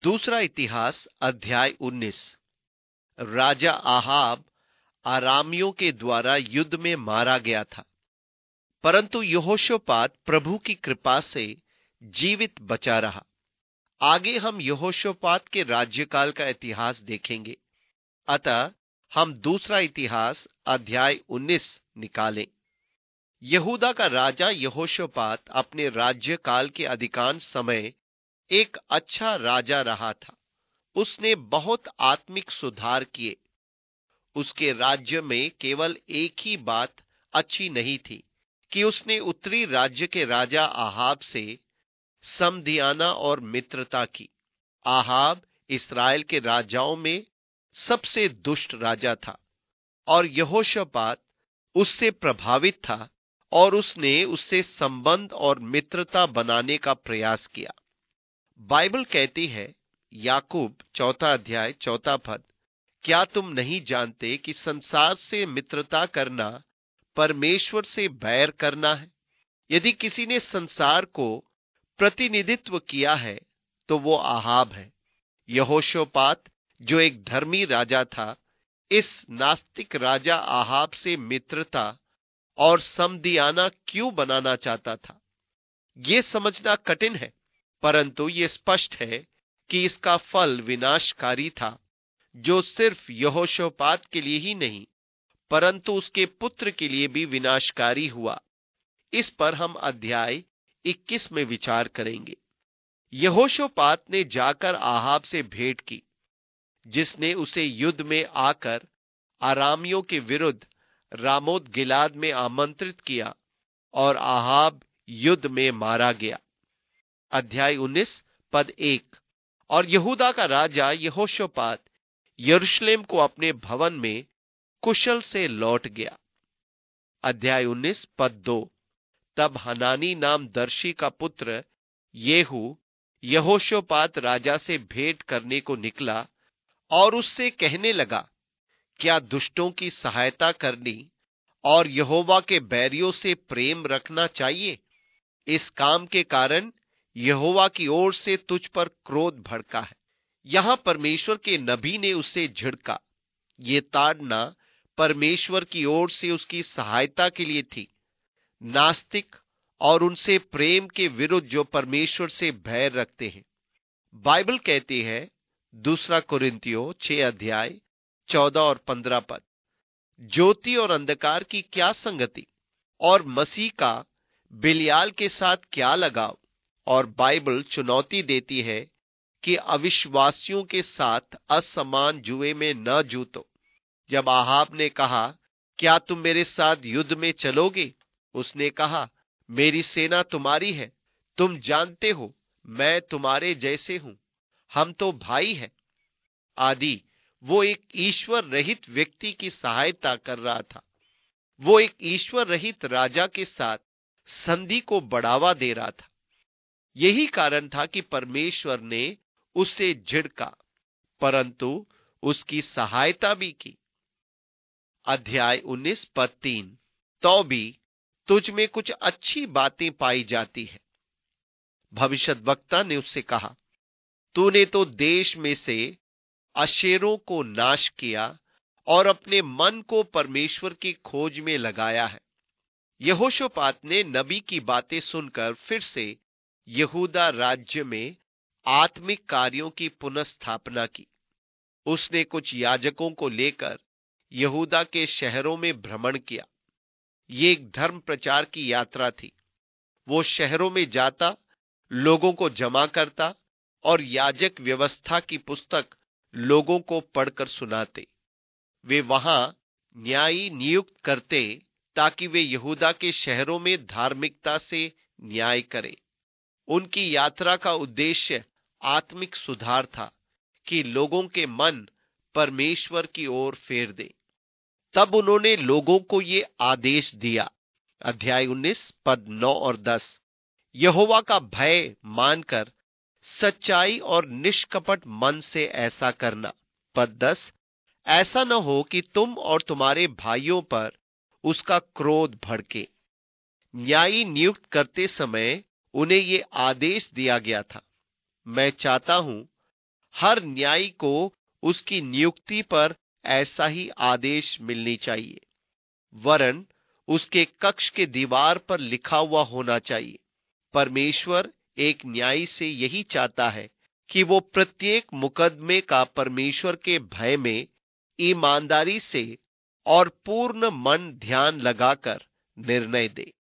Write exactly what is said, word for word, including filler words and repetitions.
दूसरा इतिहास अध्याय उन्नीस। राजा आहाब आरामियों के द्वारा युद्ध में मारा गया था, परंतु यहोशापात प्रभु की कृपा से जीवित बचा रहा। आगे हम यहोशापात के राज्यकाल का इतिहास देखेंगे। अतः हम दूसरा इतिहास अध्याय उन्नीस निकालें। यहूदा का राजा यहोशापात अपने राज्यकाल के अधिकांश समय एक अच्छा राजा रहा था। उसने बहुत आत्मिक सुधार किए। उसके राज्य में केवल एक ही बात अच्छी नहीं थी कि उसने उत्तरी राज्य के राजा आहाब से समधियाना और मित्रता की। आहाब इस्राएल के राजाओं में सबसे दुष्ट राजा था और यहोशापात उससे प्रभावित था और उसने उससे संबंध और मित्रता बनाने का प्रयास किया। बाइबल कहती है, याकूब चौथा अध्याय चौथा पद, क्या तुम नहीं जानते कि संसार से मित्रता करना परमेश्वर से बैर करना है? यदि किसी ने संसार को प्रतिनिधित्व किया है तो वो आहाब है। यहोशापात जो एक धर्मी राजा था, इस नास्तिक राजा आहाब से मित्रता और समधियाना क्यों बनाना चाहता था? ये समझना कठिन है, परंतु ये स्पष्ट है कि इसका फल विनाशकारी था, जो सिर्फ यहोशापात के लिए ही नहीं परंतु उसके पुत्र के लिए भी विनाशकारी हुआ। इस पर हम अध्याय इक्कीस में विचार करेंगे। यहोशापात ने जाकर आहाब से भेंट की, जिसने उसे युद्ध में आकर आरामियों के विरुद्ध रामोत गिलाद में आमंत्रित किया और आहाब युद्ध में मारा गया। अध्याय उन्नीस पद एक। और यहूदा का राजा यहोशापात यरूशलेम को अपने भवन में कुशल से लौट गया। अध्याय उन्नीस पद दो। तब हनानी नाम दर्शी का पुत्र येहू यहोशापात राजा से भेंट करने को निकला और उससे कहने लगा, क्या दुष्टों की सहायता करनी और यहोवा के बैरियों से प्रेम रखना चाहिए? इस काम के कारण यहोवा की ओर से तुझ पर क्रोध भड़का है। यहां परमेश्वर के नबी ने उसे झिड़का। ये ताड़ना परमेश्वर की ओर से उसकी सहायता के लिए थी। नास्तिक और उनसे प्रेम के विरुद्ध जो परमेश्वर से भय रखते हैं। बाइबल कहती है, दूसरा कुरिन्थियों छह अध्याय चौदह और पंद्रह पद, ज्योति और अंधकार की क्या संगति, और मसीह का बिलियाल के साथ क्या लगाव? और बाइबल चुनौती देती है कि अविश्वासियों के साथ असमान जुए में न जूतो। जब आहाब ने कहा, क्या तुम मेरे साथ युद्ध में चलोगे? उसने कहा, मेरी सेना तुम्हारी है, तुम जानते हो मैं तुम्हारे जैसे हूं, हम तो भाई हैं। आदि वो एक ईश्वर रहित व्यक्ति की सहायता कर रहा था। वो एक ईश्वर रहित राजा के साथ संधि को बढ़ावा दे रहा था। यही कारण था कि परमेश्वर ने उसे झिड़का, परंतु उसकी सहायता भी की। अध्याय उन्नीस पद तीन। तो भी तुझ में कुछ अच्छी बातें पाई जाती है। भविष्यद्वक्ता ने उससे कहा, तूने तो देश में से अशेरों को नाश किया और अपने मन को परमेश्वर की खोज में लगाया है। यहोशापात ने नबी की बातें सुनकर फिर से यहूदा राज्य में आत्मिक कार्यों की पुनर्स्थापना की। उसने कुछ याजकों को लेकर यहूदा के शहरों में भ्रमण किया। ये एक धर्म प्रचार की यात्रा थी। वो शहरों में जाता, लोगों को जमा करता और याजक व्यवस्था की पुस्तक लोगों को पढ़कर सुनाते। वे वहां न्यायी नियुक्त करते ताकि वे यहूदा के शहरों में धार्मिकता से न्याय करें। उनकी यात्रा का उद्देश्य आत्मिक सुधार था कि लोगों के मन परमेश्वर की ओर फेर दे। तब उन्होंने लोगों को ये आदेश दिया। अध्याय उन्नीस पद नौ और दस। यहोवा का भय मानकर सच्चाई और निष्कपट मन से ऐसा करना। पद दस। ऐसा न हो कि तुम और तुम्हारे भाइयों पर उसका क्रोध भड़के। न्यायी नियुक्त करते समय उन्हें ये आदेश दिया गया था, मैं चाहता हूं हर न्यायी को उसकी नियुक्ति पर ऐसा ही आदेश मिलनी चाहिए, वरन उसके कक्ष के दीवार पर लिखा हुआ होना चाहिए। परमेश्वर एक न्यायी से यही चाहता है कि वो प्रत्येक मुकदमे का परमेश्वर के भय में ईमानदारी से और पूर्ण मन ध्यान लगाकर निर्णय दे।